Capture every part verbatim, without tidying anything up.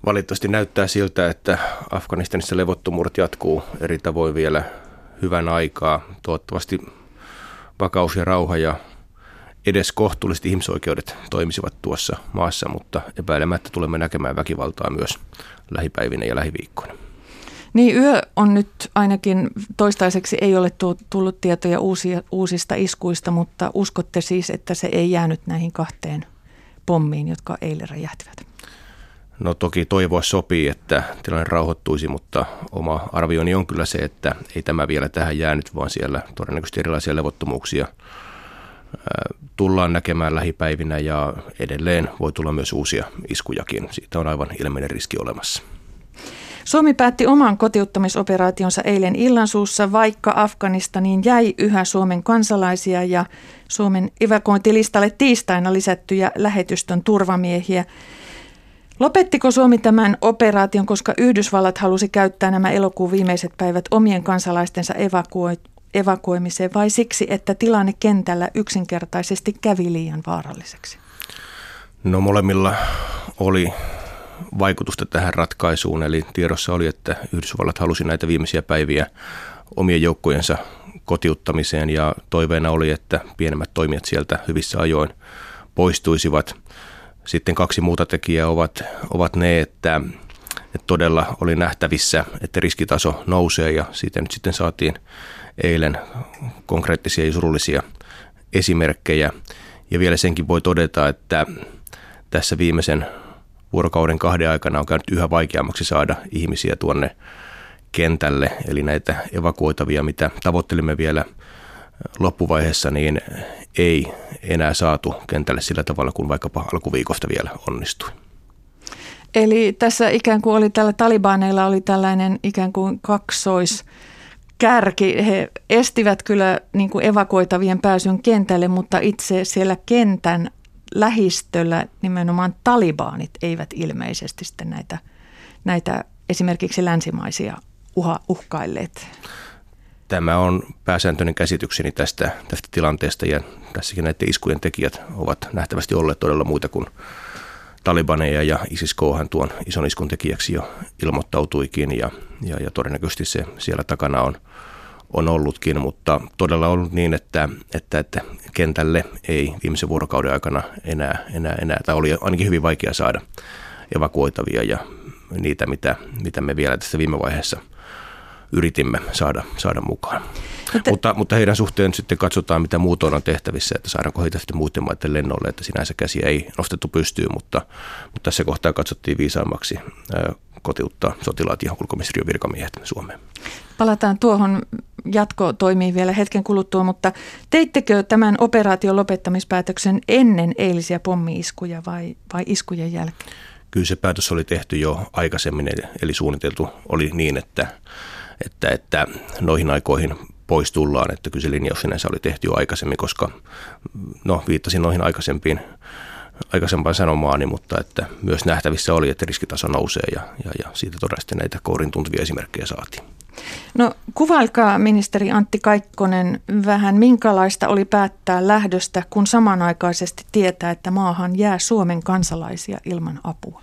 valitettavasti näyttää siltä, että Afganistanissa levottomuudet jatkuu eri tavoin vielä hyvän aikaa. Toivottavasti vakaus ja rauha ja edes kohtuulliset ihmisoikeudet toimisivat tuossa maassa, mutta epäilemättä tulemme näkemään väkivaltaa myös lähipäivinä ja lähiviikkoina. Niin, yö on nyt ainakin toistaiseksi ei ole tullut tietoja uusia, uusista iskuista, mutta uskotte siis, että se ei jäänyt näihin kahteen pommiin, jotka eilen räjähtivät? No toki toivoa sopii, että tilanne rauhoittuisi, mutta oma arvioni on kyllä se, että ei tämä vielä tähän jäänyt, vaan siellä todennäköisesti erilaisia levottomuuksia tullaan näkemään lähipäivinä ja edelleen voi tulla myös uusia iskujakin. Siitä on aivan ilmeinen riski olemassa. Suomi päätti oman kotiuttamisoperaationsa eilen illansuussa, vaikka Afganistaniin jäi yhä Suomen kansalaisia ja Suomen evakuointilistalle tiistaina lisättyjä lähetystön turvamiehiä. Lopettiko Suomi tämän operaation, koska Yhdysvallat halusi käyttää nämä elokuun viimeiset päivät omien kansalaistensa evakuoimiseen? evakuoimiseen vai siksi, että tilanne kentällä yksinkertaisesti kävi liian vaaralliseksi? No molemmilla oli vaikutusta tähän ratkaisuun, eli tiedossa oli, että Yhdysvallat halusi näitä viimeisiä päiviä omien joukkojensa kotiuttamiseen ja toiveena oli, että pienemmät toimijat sieltä hyvissä ajoin poistuisivat. Sitten kaksi muuta tekijää ovat, ovat ne, että, että todella oli nähtävissä, että riskitaso nousee ja siitä nyt sitten saatiin eilen konkreettisia ja surullisia esimerkkejä. Ja vielä senkin voi todeta, että tässä viimeisen vuorokauden kahden aikana on käynyt yhä vaikeammaksi saada ihmisiä tuonne kentälle. Eli näitä evakuoitavia, mitä tavoittelimme vielä loppuvaiheessa, niin ei enää saatu kentälle sillä tavalla kuin vaikkapa alkuviikosta vielä onnistui. Eli tässä ikään kuin oli tällä talibaneilla oli tällainen ikään kuin kaksois kärki. He estivät kyllä niin kuin evakuoitavien pääsyn kentälle, mutta itse siellä kentän lähistöllä nimenomaan talibanit eivät ilmeisesti sitten näitä, näitä esimerkiksi länsimaisia uha, uhkailleet. Tämä on pääsääntöinen käsitykseni tästä, tästä tilanteesta ja tässäkin näiden iskujen tekijät ovat nähtävästi olleet todella muita kuin talibaneja ja ISIS-K:han tuon ison iskun tekijäksi jo ilmoittautuikin ja, ja, ja todennäköisesti se siellä takana on, on ollutkin, mutta todella on ollut niin, että, että, että kentälle ei viimeisen vuorokauden aikana enää, enää, enää, tai oli ainakin hyvin vaikea saada evakuoitavia ja niitä, mitä, mitä me vielä tässä viime vaiheessa yritimme saada, saada mukaan. Mutta, mutta, mutta heidän suhteen sitten katsotaan, mitä muutoin on tehtävissä, että saadaanko heitä sitten muiden maiden lennolle, että sinänsä käsiä ei nostettu pystyyn, mutta, mutta tässä kohtaa katsottiin viisaammaksi ää, kotiuttaa sotilaat ja ulkoministeriön virkamiehet Suomeen. Palataan tuohon jatkotoimiin vielä hetken kuluttua, mutta teittekö tämän operaation lopettamispäätöksen ennen eilisiä pommi-iskuja vai, vai iskujen jälkeen? Kyllä se päätös oli tehty jo aikaisemmin, eli suunniteltu oli niin, että, että, että noihin aikoihin pois tullaan, että kyllä se linjaus sinänsä oli tehty jo aikaisemmin, koska no, viittasin noihin aikaisempiin, aikaisempaan sanomaani, mutta että myös nähtävissä oli, että riskitaso nousee ja, ja, ja siitä todella näitä kourin tuntuvia esimerkkejä saatiin. No kuvailkaa ministeri Antti Kaikkonen vähän, minkälaista oli päättää lähdöstä, kun samanaikaisesti tietää, että maahan jää Suomen kansalaisia ilman apua?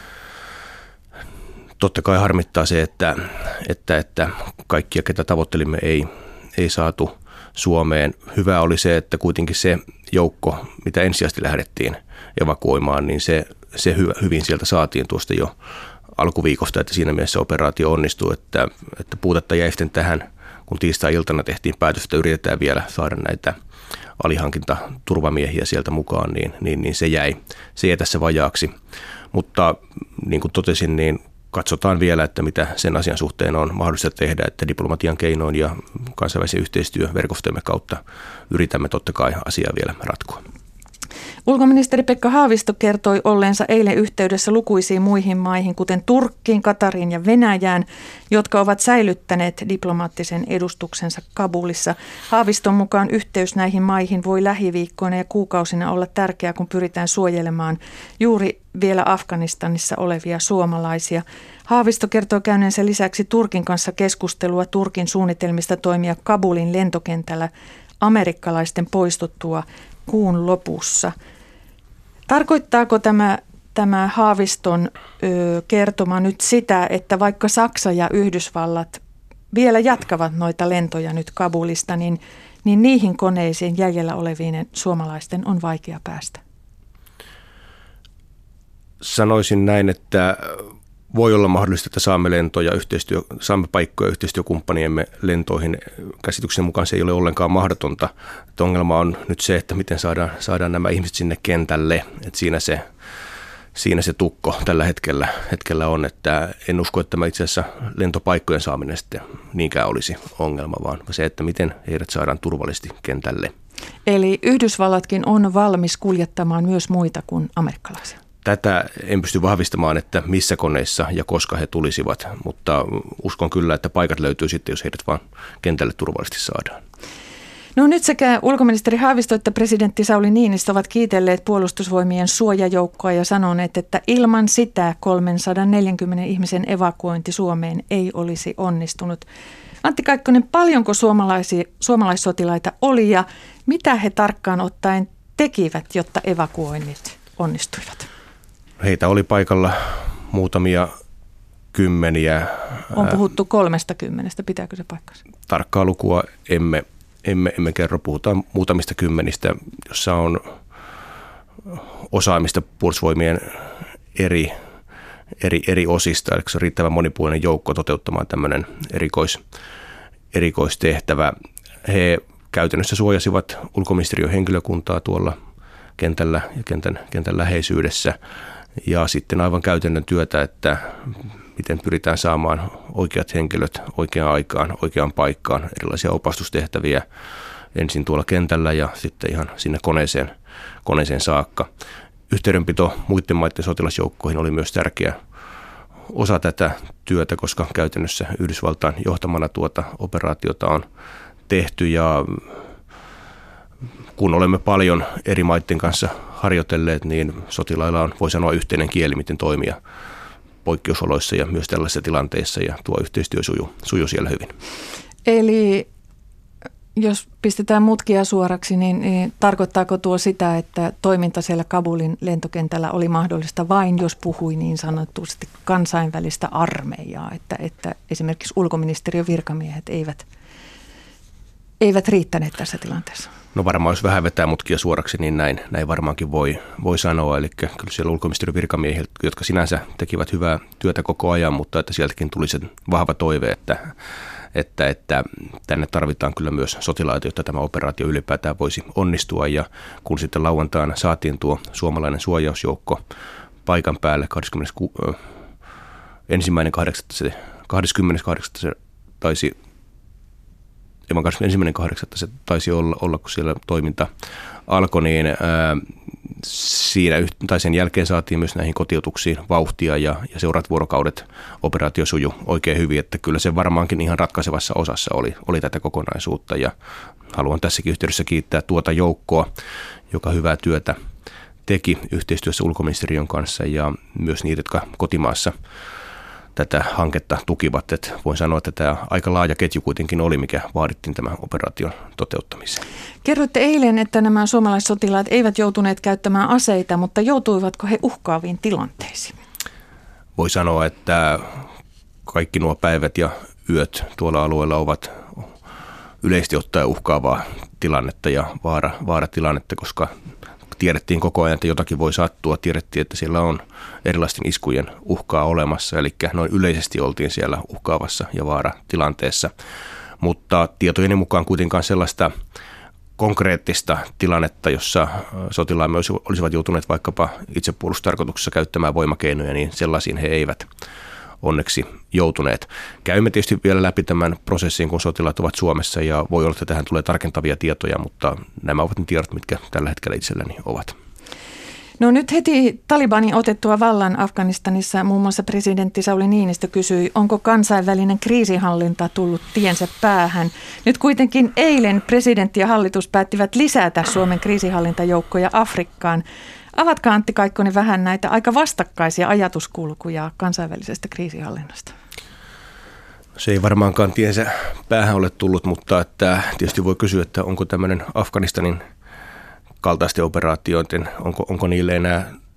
Totta kai harmittaa se, että, että, että kaikkia, ketä tavoittelimme, ei, ei saatu Suomeen. Hyvä oli se, että kuitenkin se joukko, mitä ensisijaisesti lähdettiin evakuoimaan, niin se, se hyvin sieltä saatiin tuosta jo alkuviikosta, että siinä mielessä operaatio onnistui, että, että puutetta jäi sitten tähän, kun tiistai-iltana tehtiin päätös, että yritetään vielä saada näitä alihankintaturvamiehiä sieltä mukaan, niin, niin, niin se jäi, se jäi tässä vajaaksi. Mutta niin kuin totesin, niin katsotaan vielä, että mitä sen asian suhteen on mahdollista tehdä, että diplomatian keinoin ja kansainvälisen yhteistyöverkostojemme kautta yritämme totta kai asiaa vielä ratkoa. Ulkoministeri Pekka Haavisto kertoi olleensa eilen yhteydessä lukuisiin muihin maihin, kuten Turkkiin, Katariin ja Venäjään, jotka ovat säilyttäneet diplomaattisen edustuksensa Kabulissa. Haaviston mukaan yhteys näihin maihin voi lähiviikkoina ja kuukausina olla tärkeää, kun pyritään suojelemaan juuri vielä Afganistanissa olevia suomalaisia. Haavisto kertoo käyneensä lisäksi Turkin kanssa keskustelua Turkin suunnitelmista toimia Kabulin lentokentällä amerikkalaisten poistuttua kuun lopussa. Tarkoittaako tämä tämä Haaviston ö, kertoma nyt sitä, että vaikka Saksa ja Yhdysvallat vielä jatkavat noita lentoja nyt Kabulista, niin, niin niihin koneisiin jäljellä oleviin suomalaisten on vaikea päästä? Sanoisin näin, että voi olla mahdollista, että saamme lentoja, yhteistyö, saamme paikkoja yhteistyökumppaniemme lentoihin. Käsityksen mukaan se ei ole ollenkaan mahdotonta. Että ongelma on nyt se, että miten saadaan, saadaan nämä ihmiset sinne kentälle. Että siinä se, siinä se tukko tällä hetkellä, hetkellä on, että en usko, että tämä itse asiassa lentopaikkojen saaminen sitten niinkään olisi ongelma, vaan se, että miten heidät saadaan turvallisesti kentälle. Eli Yhdysvallatkin on valmis kuljettamaan myös muita kuin amerikkalaisia? Tätä en pysty vahvistamaan, että missä koneissa ja koska he tulisivat, mutta uskon kyllä, että paikat löytyy sitten, jos heidät vaan kentälle turvallisesti saadaan. No nyt sekä ulkoministeri Haavisto että presidentti Sauli Niinistö ovat kiitelleet puolustusvoimien suojajoukkoa ja sanoneet, että ilman sitä kolmesataaneljäkymmentä ihmisen evakuointi Suomeen ei olisi onnistunut. Antti Kaikkonen, paljonko suomalaisia, suomalaissotilaita oli ja mitä he tarkkaan ottaen tekivät, jotta evakuoinnit onnistuivat? Heitä oli paikalla muutamia kymmeniä. On puhuttu kolmesta kymmenestä, pitääkö se paikkansa? Tarkkaa lukua emme, emme, emme kerro, puhutaan muutamista kymmenistä, jossa on osaamista puolustusvoimien eri, eri, eri osista, eli se on riittävän monipuolinen joukko toteuttamaan tämmöinen erikois, erikoistehtävä. He käytännössä suojasivat ulkoministeriön henkilökuntaa tuolla kentällä ja kentän, kentän läheisyydessä. Ja sitten aivan käytännön työtä, että miten pyritään saamaan oikeat henkilöt oikeaan aikaan, oikeaan paikkaan, erilaisia opastustehtäviä ensin tuolla kentällä ja sitten ihan sinne koneeseen, koneeseen saakka. Yhteydenpito muiden maiden sotilasjoukkoihin oli myös tärkeä osa tätä työtä, koska käytännössä Yhdysvaltain johtamana tuota operaatiota on tehty ja kun olemme paljon eri maiden kanssa harjoitelleet, niin sotilailla on, voi sanoa, yhteinen kieli, miten toimia poikkeusoloissa ja myös tällaisissa tilanteissa, ja tuo yhteistyö sujuu, sujuu siellä hyvin. Eli jos pistetään mutkia suoraksi, niin, niin tarkoittaako tuo sitä, että toiminta siellä Kabulin lentokentällä oli mahdollista vain, jos puhui niin sanotusti kansainvälistä armeijaa, että, että esimerkiksi ulkoministeriön virkamiehet eivät, eivät riittäneet tässä tilanteessa? No varmaan jos vähän vetää mutkia suoraksi, niin näin, näin varmaankin voi, voi sanoa. Eli kyllä siellä ulkoministeriön virkamiehiltä, jotka sinänsä tekivät hyvää työtä koko ajan, mutta että sieltäkin tuli se vahva toive, että, että, että tänne tarvitaan kyllä myös sotilaita, jotta tämä operaatio ylipäätään voisi onnistua. Ja kun sitten lauantaina saatiin tuo suomalainen suojausjoukko paikan päälle kaksikymmentäensimmäinen kahdeksatta se, kahdeskymmenes se taisi ensimmäinen kahdeksatta se taisi olla, olla, kun siellä toiminta alkoi, niin ää, siinä, tai sen jälkeen saatiin myös näihin kotiutuksiin vauhtia ja, ja seuraavat vuorokaudet operaatio sujui oikein hyvin, että kyllä se varmaankin ihan ratkaisevassa osassa oli, oli tätä kokonaisuutta ja haluan tässäkin yhteydessä kiittää tuota joukkoa, joka hyvää työtä teki yhteistyössä ulkoministeriön kanssa ja myös niitä, jotka kotimaassa tätä hanketta tukivat. Että voin sanoa, että tämä aika laaja ketju kuitenkin oli, mikä vaadittiin tämän operaation toteuttamiseen. Kerroitte eilen, että nämä suomalaissotilaat eivät joutuneet käyttämään aseita, mutta joutuivatko he uhkaaviin tilanteisiin? Voi sanoa, että kaikki nuo päivät ja yöt tuolla alueella ovat yleisesti ottaen uhkaavaa tilannetta ja vaara, vaaratilannetta, koska tiedettiin koko ajan, että jotakin voi sattua. Tiedettiin, että siellä on erilaisten iskujen uhkaa olemassa, eli noin yleisesti oltiin siellä uhkaavassa ja vaaratilanteessa. Mutta tietojeni mukaan kuitenkaan sellaista konkreettista tilannetta, jossa sotilaamme olisivat joutuneet vaikkapa itsepuolustustarkoituksessa käyttämään voimakeinoja, niin sellaisiin he eivät onneksi joutuneet. Käymme tietysti vielä läpi tämän prosessin, kun sotilaat ovat Suomessa ja voi olla, että tähän tulee tarkentavia tietoja, mutta nämä ovat ne tiedot, mitkä tällä hetkellä itselläni ovat. No nyt heti Talibanin otettua vallan Afganistanissa muun muassa presidentti Sauli Niinistö kysyi, onko kansainvälinen kriisinhallinta tullut tiensä päähän. Nyt kuitenkin eilen presidentti ja hallitus päättivät lisätä Suomen kriisinhallintajoukkoja Afrikkaan. Avatkaa Antti Kaikkonen vähän näitä aika vastakkaisia ajatuskulkuja kansainvälisestä kriisinhallinnasta. Se ei varmaankaan tiensä päähän ole tullut, mutta että tietysti voi kysyä, että onko tämmöinen Afganistanin kaltaisten operaatioiden, onko, onko niille enää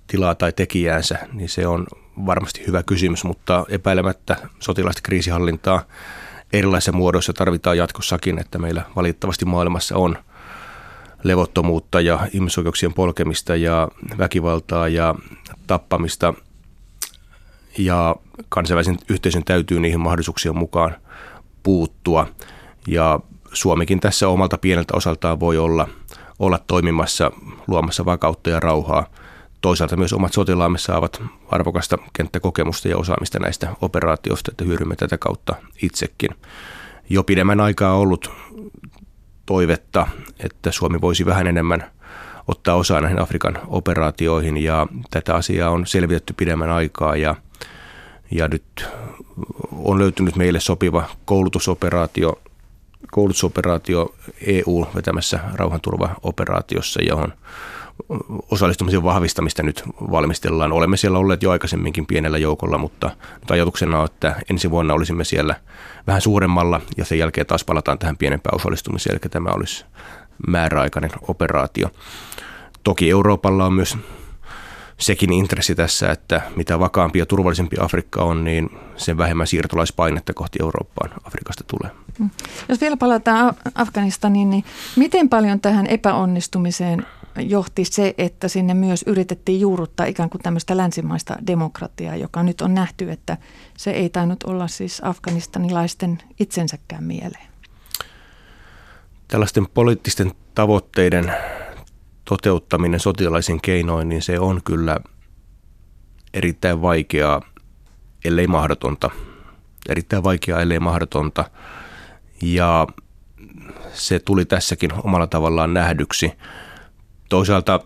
tilaa tai tekijäänsä, niin se on varmasti hyvä kysymys, mutta epäilemättä sotilaista kriisihallintaa erilaisissa muodoissa tarvitaan jatkossakin, että meillä valitettavasti maailmassa on levottomuutta ja ihmisoikeuksien polkemista ja väkivaltaa ja tappamista, ja kansainvälisen yhteisön täytyy niihin mahdollisuuksien mukaan puuttua, ja Suomikin tässä omalta pieneltä osaltaan voi olla, olla toimimassa, luomassa vakautta ja rauhaa. Toisaalta myös omat sotilaamme saavat arvokasta kenttäkokemusta ja osaamista näistä operaatioista, että hyödymme tätä kautta itsekin. Jo pidemmän aikaa on ollut toivetta, että Suomi voisi vähän enemmän ottaa osaa näihin Afrikan operaatioihin, ja tätä asiaa on selvitetty pidemmän aikaa, ja, ja nyt on löytynyt meille sopiva koulutusoperaatio, koulutusoperaatio E U vetämässä rauhanturvaoperaatiossa, johon osallistumisen vahvistamista nyt valmistellaan. Olemme siellä olleet jo aikaisemminkin pienellä joukolla, mutta nyt ajatuksena on, että ensi vuonna olisimme siellä vähän suuremmalla ja sen jälkeen taas palataan tähän pienempään osallistumiseen, eli tämä olisi määräaikainen operaatio. Toki Euroopalla on myös sekin intressi tässä, että mitä vakaampi ja turvallisempi Afrikka on, niin sen vähemmän siirtolaispainetta kohti Eurooppaan Afrikasta tulee. Jos vielä palataan Afganistaniin, niin miten paljon tähän epäonnistumiseen johti se, että sinne myös yritettiin juurruttaa ikään kuin tämmöistä länsimaista demokratiaa, joka nyt on nähty, että se ei tainnut olla siis afganistanilaisten itsensäkään mieleen? Tällaisten poliittisten tavoitteiden toteuttaminen sotilaisin keinoin, niin se on kyllä erittäin vaikeaa, ellei mahdotonta. Erittäin vaikeaa, ellei mahdotonta. Ja se tuli tässäkin omalla tavallaan nähdyksi. Toisaalta,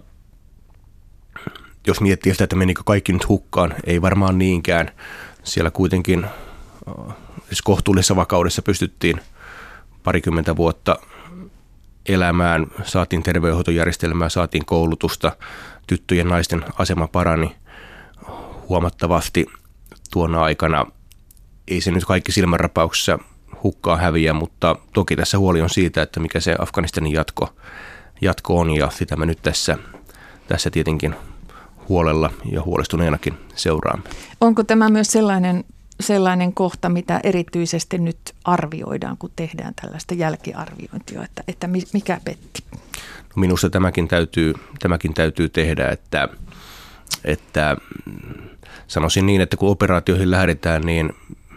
jos miettii sitä, että menikö kaikki nyt hukkaan, ei varmaan niinkään. Siellä kuitenkin siis kohtuullisessa vakaudessa pystyttiin parikymmentä vuotta elämään, saatiin terveydenhoitojärjestelmää, saatiin koulutusta, tyttöjen ja naisten asema parani huomattavasti tuona aikana. Ei se nyt kaikki silmänrapauksessa hukkaan häviä, mutta toki tässä huoli on siitä, että mikä se Afganistanin jatko, jatko on, ja sitä me nyt tässä, tässä tietenkin huolella ja huolestuneenakin seuraamme. Onko tämä myös sellainen, sellainen kohta, mitä erityisesti nyt arvioidaan, kun tehdään tällaista jälkiarviointia, että, että mikä petti? No minusta tämäkin täytyy, tämäkin täytyy tehdä, että, että sanoisin niin, että kun operaatioihin lähdetään, niin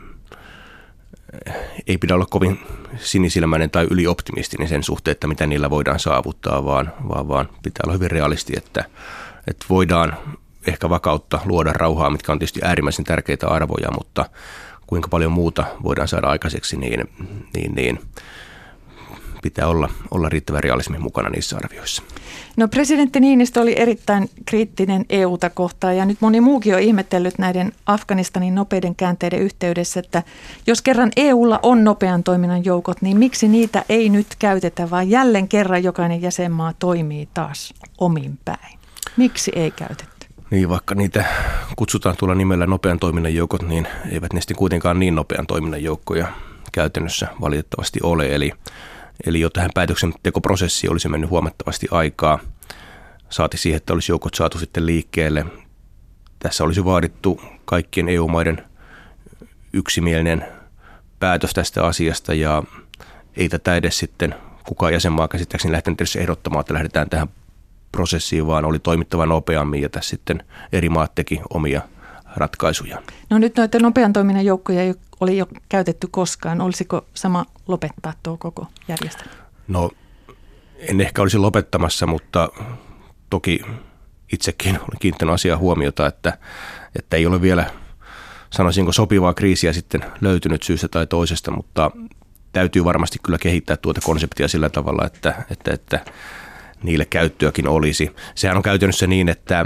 ei pidä olla kovin sinisilmäinen tai ylioptimistinen sen suhteen, että mitä niillä voidaan saavuttaa, vaan, vaan, vaan pitää olla hyvin realisti, että, että voidaan ehkä vakautta, luoda rauhaa, mitkä on tietysti äärimmäisen tärkeitä arvoja, mutta kuinka paljon muuta voidaan saada aikaiseksi, niin, niin, niin pitää olla, olla riittävä realismi mukana niissä arvioissa. No presidentti Niinistö oli erittäin kriittinen E U:ta kohtaan, ja nyt moni muukin on ihmetellyt näiden Afganistanin nopeiden käänteiden yhteydessä, että jos kerran E U:lla on nopean toiminnan joukot, niin miksi niitä ei nyt käytetä, vaan jälleen kerran jokainen jäsenmaa toimii taas omin päin. Miksi ei käytetä? Niin, vaikka niitä kutsutaan tuolla nimellä nopean toiminnan joukot, niin eivät ne sitten kuitenkaan niin nopean toiminnan joukkoja käytännössä valitettavasti ole. Eli, eli jo tähän päätöksentekoprosessiin olisi mennyt huomattavasti aikaa. Saati siihen, että olisi joukot saatu sitten liikkeelle. Tässä olisi vaadittu kaikkien E U-maiden yksimielinen päätös tästä asiasta, ja ei tätä edes sitten kukaan jäsenmaa käsittääkseni lähtenyt edes ehdottamaan, että lähdetään tähän prosessiin, vaan oli toimittava nopeammin, ja tässä sitten eri maat teki omia ratkaisuja. No nyt noita nopean toiminnan joukkoja ei oli jo käytetty koskaan. Olisiko sama lopettaa tuo koko järjestelmä? No en ehkä olisi lopettamassa, mutta toki itsekin olen kiinnittänyt asiaa huomiota, että, että ei ole vielä, sanoisinko, sopivaa kriisiä sitten löytynyt syystä tai toisesta, mutta täytyy varmasti kyllä kehittää tuota konseptia sillä tavalla, että, että, että niille käyttöäkin olisi. Sehän on käytännössä niin, että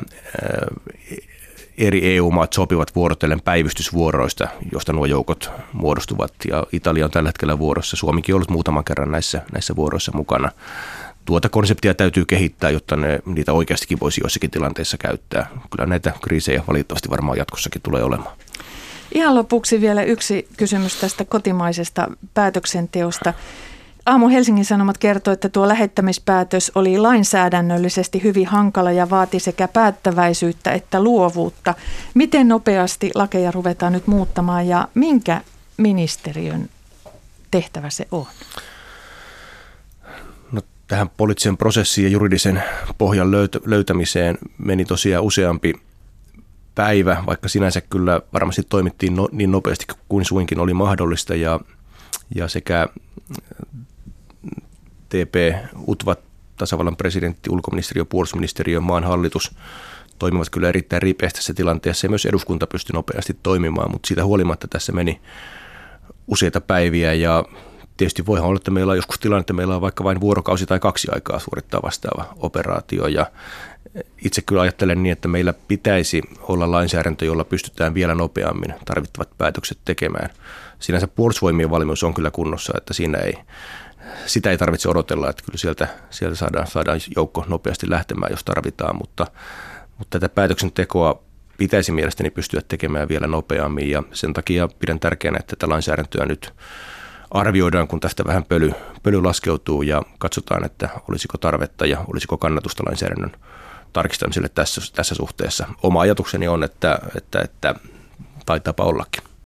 eri E U-maat sopivat vuorotellen päivystysvuoroista, josta nuo joukot muodostuvat, ja Italia on tällä hetkellä vuorossa. Suomikin on ollut muutaman kerran näissä, näissä vuoroissa mukana. Tuota konseptia täytyy kehittää, jotta ne, niitä oikeastikin voisi joissakin tilanteissa käyttää. Kyllä näitä kriisejä valitettavasti varmaan jatkossakin tulee olemaan. Ihan lopuksi vielä yksi kysymys tästä kotimaisesta päätöksenteosta. Aamu Helsingin Sanomat kertoi, että tuo lähettämispäätös oli lainsäädännöllisesti hyvin hankala ja vaati sekä päättäväisyyttä että luovuutta. Miten nopeasti lakeja ruvetaan nyt muuttamaan ja minkä ministeriön tehtävä se on? No, tähän poliittisen prosessin ja juridisen pohjan löytämiseen meni tosiaan useampi päivä, vaikka sinänsä kyllä varmasti toimittiin no, niin nopeasti kuin suinkin oli mahdollista ja, ja sekä T P, U T V A, tasavallan presidentti, ulkoministeriö, puolustusministeriö, maan hallitus toimivat kyllä erittäin ripeästi tässä tilanteessa ja myös eduskunta pystyi nopeasti toimimaan, mutta siitä huolimatta tässä meni useita päiviä ja tietysti voihan olla, että meillä on joskus tilanne, että meillä on vaikka vain vuorokausi tai kaksi aikaa suorittaa vastaava operaatio ja itse kyllä ajattelen niin, että meillä pitäisi olla lainsäädäntö, jolla pystytään vielä nopeammin tarvittavat päätökset tekemään. Sinänsä puolustusvoimien valmius on kyllä kunnossa, että siinä ei, sitä ei tarvitse odotella, että kyllä sieltä, sieltä saadaan, saadaan joukko nopeasti lähtemään, jos tarvitaan, mutta, mutta tätä päätöksentekoa pitäisi mielestäni pystyä tekemään vielä nopeammin ja sen takia pidän tärkeänä, että tätä lainsäädäntöä nyt arvioidaan, kun tästä vähän pöly, pöly laskeutuu ja katsotaan, että olisiko tarvetta ja olisiko kannatusta lainsäädännön tarkistamiselle tässä, tässä suhteessa. Oma ajatukseni on, että, että, että taitaapa ollakin.